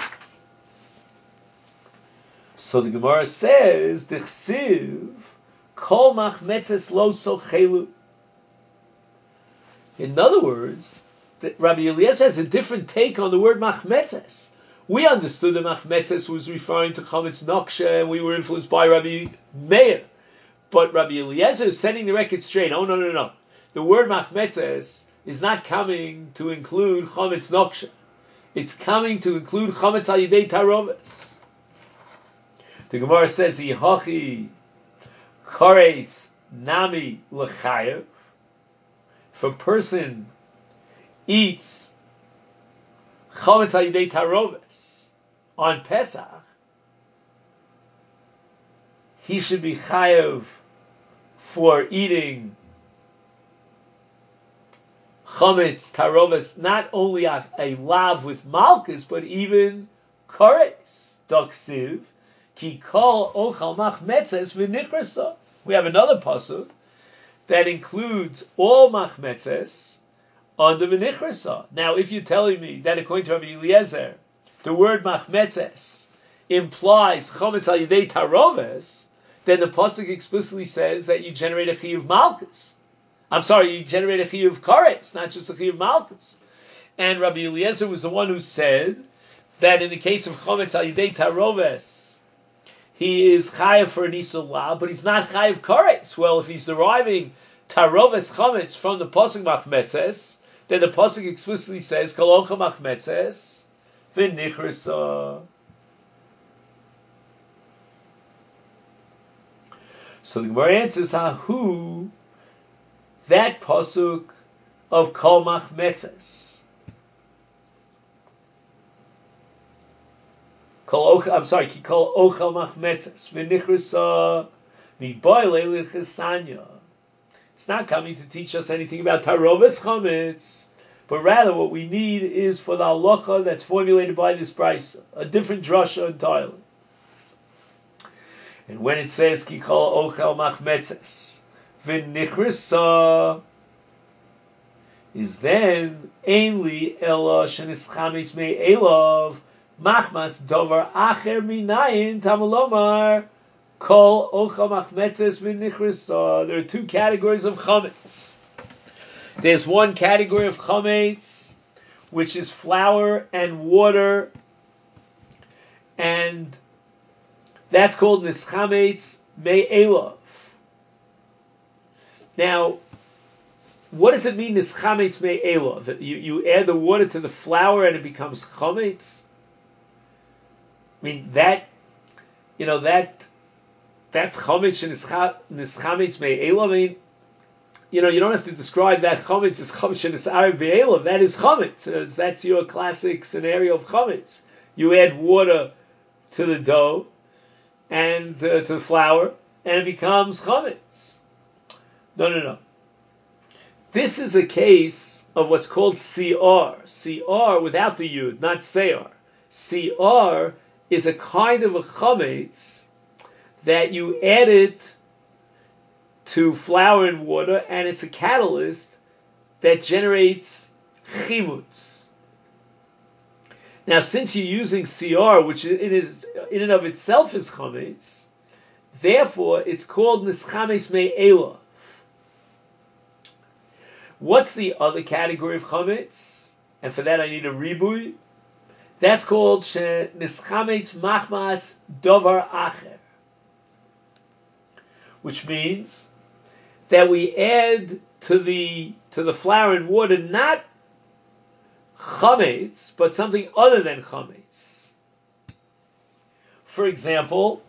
So the Gemara says, "Dichsiv kol machmetzes lo sochelu." In other words, Rabbi Eliezer has a different take on the word machmetzes. We understood that machmetzes was referring to chametz noksha, and we were influenced by Rabbi Meir. But Rabbi Eliezer is setting the record straight. Oh, no. The word machmetzes is not coming to include chametz noksha. It's coming to include chametz al yidei taroves. The Gemara says, "Yihachi kares nami l'chayev." If a person eats chametz al yidei taroves on Pesach, he should be chayev for eating chametz taroves, not only a lav with malchus, but even kares. Doksiv ki kol ochal machmetzes v'nichrasa. We have another pasuk that includes all machmetzes under v'nichrasa. Now, if you're telling me that according to Rabbi Eliezer, the word machmetzes implies chametz al yidei taroves, then the pasuk explicitly says that you generate a chiyuv malchus. You generate a chiyuv kares, not just a chiyuv malchus. And Rabbi Eliezer was the one who said that in the case of chametz al yidei taroves, he is chayav for an isur la, but he's not chayav kares. Well, if he's deriving taroves chametz from the pasuk machmetzes, then the pasuk explicitly says kol ochel machmetzes v'nichrasa. So the Gemara answers, "Hahu," that pasuk of kol machmetzes. Ki kol ochel machmetzes v'nichrasa miboile l'chesanya. It's not coming to teach us anything about taroves chametz, but rather what we need is for the halacha that's formulated by this brisa, a different drasha entirely. And when it says ki kol ochel machmetzes v'nichrasa, is then ainli ela shenischametz me elav machmas dover acher minayin tamalomar kol ochel machmetzes v'nichrasa. There are two categories of chametz. There's one category of chametz which is flour and water, and that's called nischametz me'elav. Now, what does it mean nischametz me'elav? You add the water to the flour and it becomes chametz? I mean, that's chametz and nischametz me'elav. I mean, you don't have to describe that chametz as chametz and nischametz me'elav. That is chametz. That's your classic scenario of chametz. You add water to the dough and to the flour, and it becomes chametz. No. This is a case of what's called si'ar. Si'ar without the yud, not se'ar. Si'ar is a kind of a chametz that you add it to flour and water, and it's a catalyst that generates chimutz. Now, since you're using si'ar, which in and of itself is chametz, therefore it's called nischametz me'elav. What's the other category of chametz? And for that I need a ribui. That's called nischametz machmas dovar acher, which means that we add to the flour and water not chametz, but something other than chametz. For example,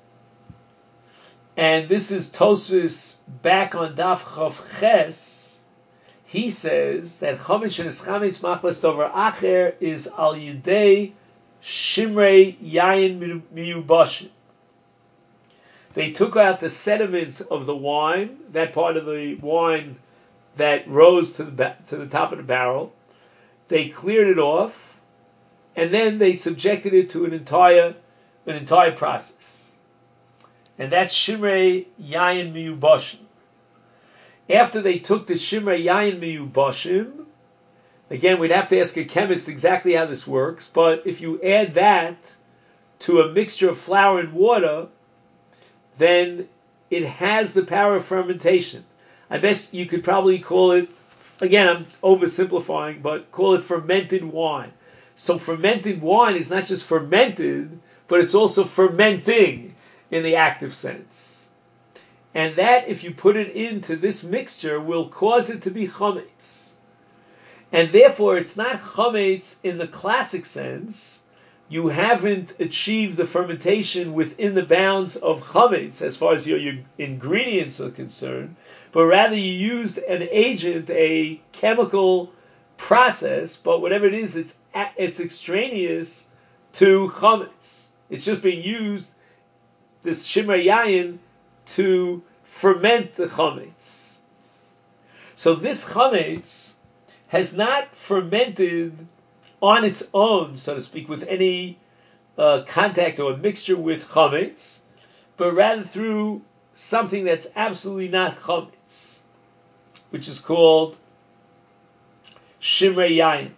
and this is Tosfos back on Daf Chav Ches, he says that chametz and chametz machmas dover acher is al yidei shimrei yayin miyubashim. They took out the sediments of the wine, that part of the wine that rose to the top of the barrel. They cleared it off, and then they subjected it to an entire process. And that's Shimrei Yayin Miyubashim. After they took the Shimrei Yayin Miyubashim, again, we'd have to ask a chemist exactly how this works, but if you add that to a mixture of flour and water, then it has the power of fermentation. I guess you could probably call it, again, I'm oversimplifying, but call it fermented wine. So fermented wine is not just fermented, but it's also fermenting in the active sense. And that, if you put it into this mixture, will cause it to be chametz. And therefore, it's not chametz in the classic sense. You haven't achieved the fermentation within the bounds of chametz as far as your ingredients are concerned, but rather you used an agent, a chemical process, but whatever it is, it's extraneous to chametz. It's just being used, this Shimrei Yayin, to ferment the chametz. So this chametz has not fermented on its own, so to speak, with any contact or mixture with chametz, but rather through something that's absolutely not chametz, which is called Shimrei Yayin.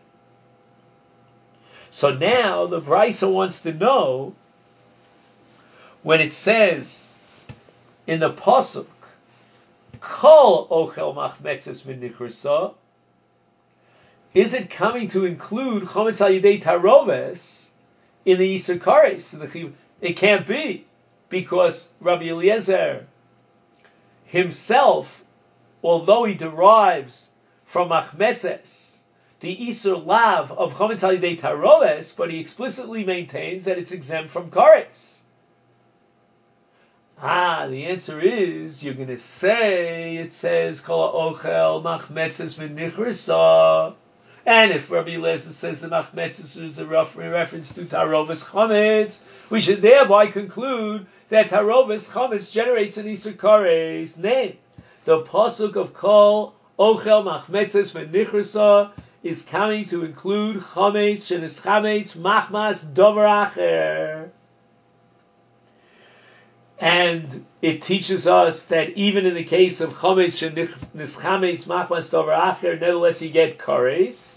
So now the Brisa wants to know, when it says in the pasuk, Kol ochel machmetzes min nichrasa, is it coming to include Chometz al Yidei Taroves in the Yisur Kares? It can't be, because Rabbi Eliezer himself, although he derives from Machmetzes the Yisur Lav of Chometz al Yidei Taroves, but he explicitly maintains that it's exempt from Kares. The answer is, you're going to say, it says, Kol ochel machmetzes min nichrasa. And if Rabbi Eliezer says the machmetzes is a reference to taroves chametz, we should thereby conclude that taroves chametz generates an Yisur Kares. Nay, the pasuk of Kol ochel machmetzes min nichrasa is coming to include chametz shenis chametz machmas dover acher. And it teaches us that even in the case of chametz shenis chametz machmas dover acher, nevertheless you get kares.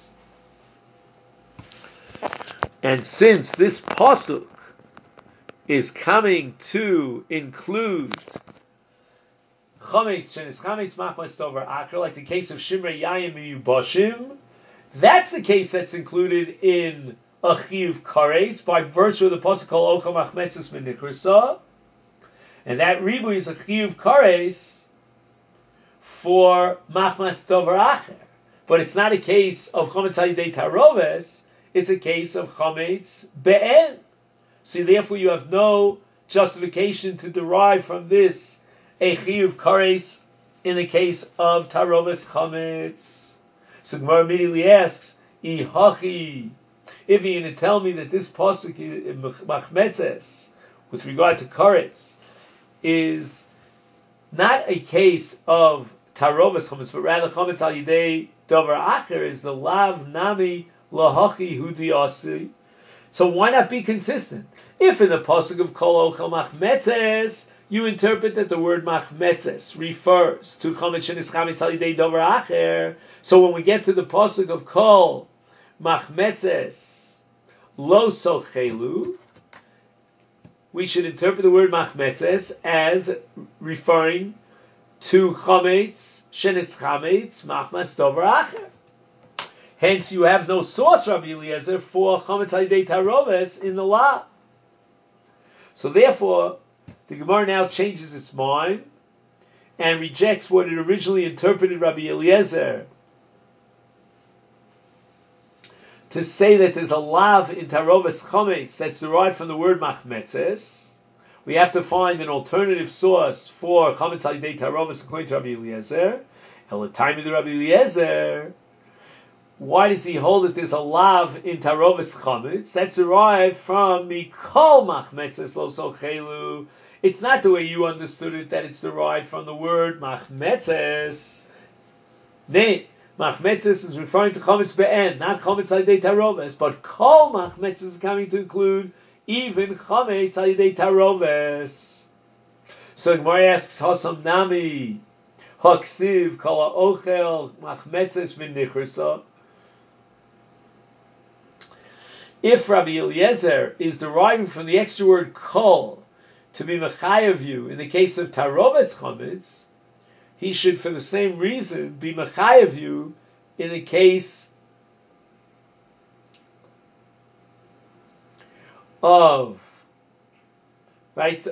And since this pasuk is coming to include chametz shenis chametz machmas dover acher, like the case of Shimrei Yayin Miyubashim, that's the case that's included in a chiyuv kares by virtue of the pasuk Kol ochel machmetzes min nichrasa. And that ribu is a chiyuv kares for machmas dover acher. But it's not a case of chametz al yidei taroves, it's a case of chametz be'en. So therefore you have no justification to derive from this a chiyuv kares in the case of taroves chametz. So Gemara immediately asks, Ihachi, if you're going to tell me that this pasuk in machmetzes with regard to kares is not a case of taroves chametz, but rather chametz al yidei davar acher, is the lav nami lahachi hudi asi. So why not be consistent? If in the pasuk of Kol ochel machmetzes you interpret that the word machmetzes refers to chametz shenis chametz al yidei davar acher, so when we get to the pasuk of Kol machmetzes lo sochelu, we should interpret the word machmetzes as referring to chametz shenis chametz machmas dover acher. Hence, you have no source, Rabbi Eliezer, for chametz al yidei taroves in the law. So therefore, the Gemara now changes its mind and rejects what it originally interpreted Rabbi Eliezer to say that there's a lav in taroves chametz that's derived from the word machmetzes. We have to find an alternative source for chametz al yidei taroves according to Rabbi Eliezer. And the time of the Rabbi Eliezer, why does he hold that there's a lav in taroves chametz? That's derived from mikol machmetzes lo sochelu. It's not the way you understood it, that it's derived from the word machmetzes. Nay, Machmetzes is referring to chametz be'en, not chametz al-yedei taroves, but kol machmetzes is coming to include even chametz al-yedei taroves. So Gemara asks, Hasam nami, haksiv kol ha'ochel machmetzes v'nichrasa. If Rabbi Eliezer is deriving from the extra word kol to be mechayev you in the case of taroves chametz, he should, for the same reason, be mechayev you in the case of, right,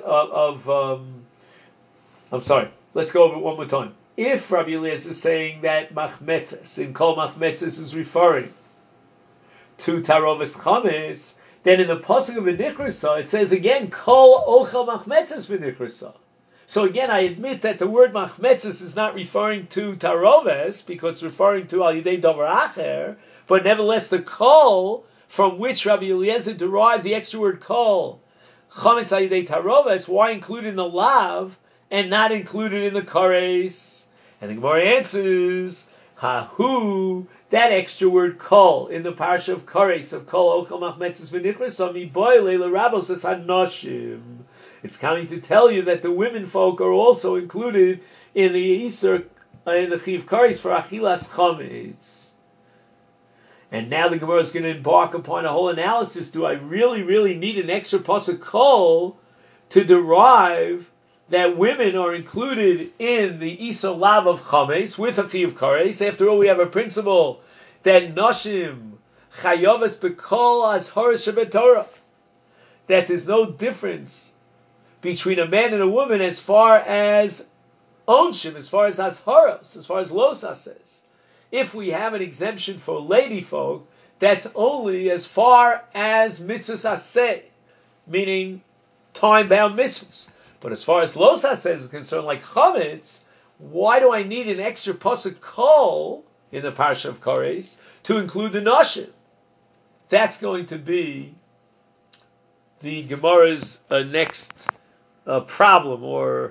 I'm sorry, let's go over it one more time. If Rabbi Eliezer is saying that machmetzes, in kol machmetzes, is referring to taroves chametz, then in the pasuk of v'nichrasa, it says again, kol ochel machmetzes v'nichrasa. So again, I admit that the word machmetzes is not referring to taroves because it's referring to al yidei davar acher, but nevertheless the kol from which Rabbi Eliezer derived the extra word kol, chametz al yidei taroves, why included in the lav and not included in the kares? And the Gemara answers, hahu, that extra word kol in the parsha of kares of kol ochel machmetzes v'nichrasa mi boile l'rabos es hanoshim. It's coming to tell you that the women folk are also included in the Isser, in the Chiv Kares for Achilas Chametz. And now the Gemara is going to embark upon a whole analysis. Do I really need an extra pasuk kol to derive that women are included in the Isser Lav of Chametz with a Chiv Kares? After all, we have a principle that Noshim Chayovas Bekol as Horish Torah, that there's no difference between a man and a woman as far as onshim, as far as asharos, as far as losas says. If we have an exemption for lady folk, that's only as far as mitzvahs aseh, meaning time-bound mitzvahs. But as far as losas says is concerned, like chametz, why do I need an extra pasuk kol in the parsha of Kares to include the nashim? That's going to be the Gemara's next problem, or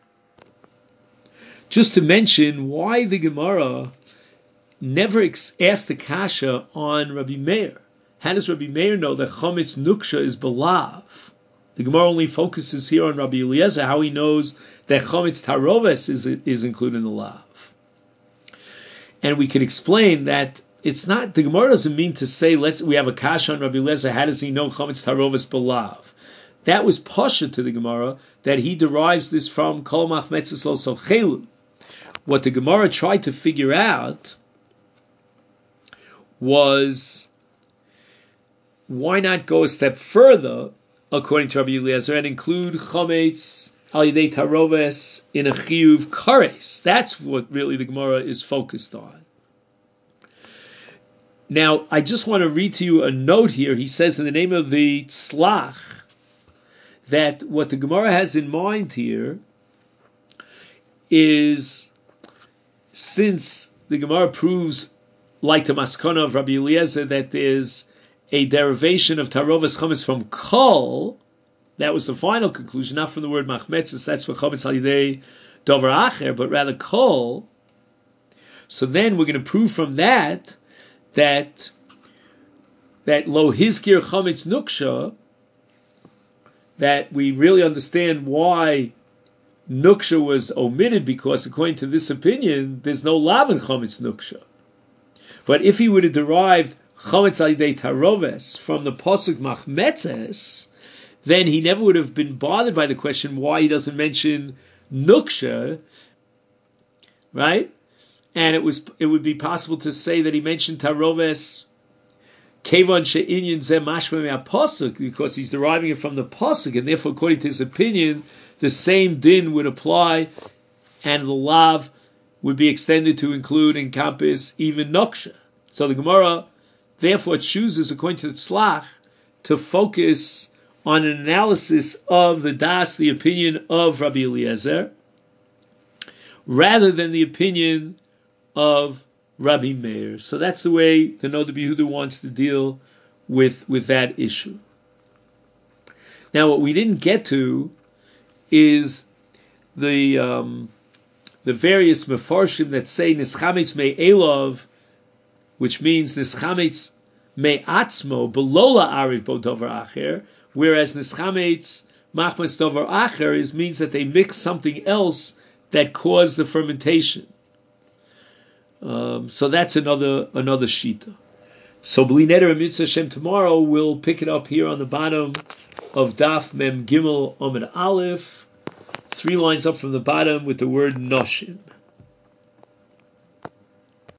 just to mention why the Gemara never asked the kasha on Rabbi Meir. How does Rabbi Meir know that Chometz Nuksha is Belav? The Gemara only focuses here on Rabbi Eliezer, how he knows that Chometz Taroves is included in the Lav. And we can explain that it's not, the Gemara doesn't mean to say, we have a kasha on Rabbi Eliezer, how does he know Chometz Taroves Belav? That was pasha to the Gemara, that he derives this from Kol Machmetzes Lo Sochelu. What the Gemara tried to figure out was, why not go a step further, according to Rabbi Eliezer, and include Chometz Al Yidei Taroves in a Chiyuv Kares? That's what really the Gemara is focused on. Now, I just want to read to you a note here. He says in the name of the Tzlach, that what the Gemara has in mind here is, since the Gemara proves, like the Maskana of Rabbi Eliezer, that there's a derivation of Taroves Chametz from Kol, that was the final conclusion, not from the word Machmetzes, that's for Chametz Al Yidei Davar Acher, but rather Kol. So then we're going to prove from that Lo Hizkir Chametz Nuksha, that we really understand why Nuksha was omitted, because according to this opinion, there's no lav in Chometz Nuksha. But if he would have derived Chometz Al Yidei Taroves from the pasuk Machmetzes, then he never would have been bothered by the question why he doesn't mention Nuksha, right? And it would be possible to say that he mentioned Taroves Kevon she'inyan zeh mashma me'apasuk, because he's deriving it from the pasuk, and therefore, according to his opinion, the same din would apply, and the lav would be extended to include, encompass even noksha. So the Gemara therefore chooses, according to the Tzlach, to focus on an analysis of the das, the opinion of Rabbi Eliezer, rather than the opinion of Rabbi Meir. So that's the way the Noda B'Yehuda wants to deal with that issue. Now, what we didn't get to is the the various mefarshim that say nischametz me elov, which means nischametz me atzmo belola ariv bo davar acher, whereas nischametz machmas davar acher means that they mix something else that caused the fermentation. So that's another shita. So Bli Neder and Mitzvah Hashem, tomorrow we'll pick it up here on the bottom of Daf Mem Gimel Amud Aleph, 3 lines up from the bottom with the word Noshim.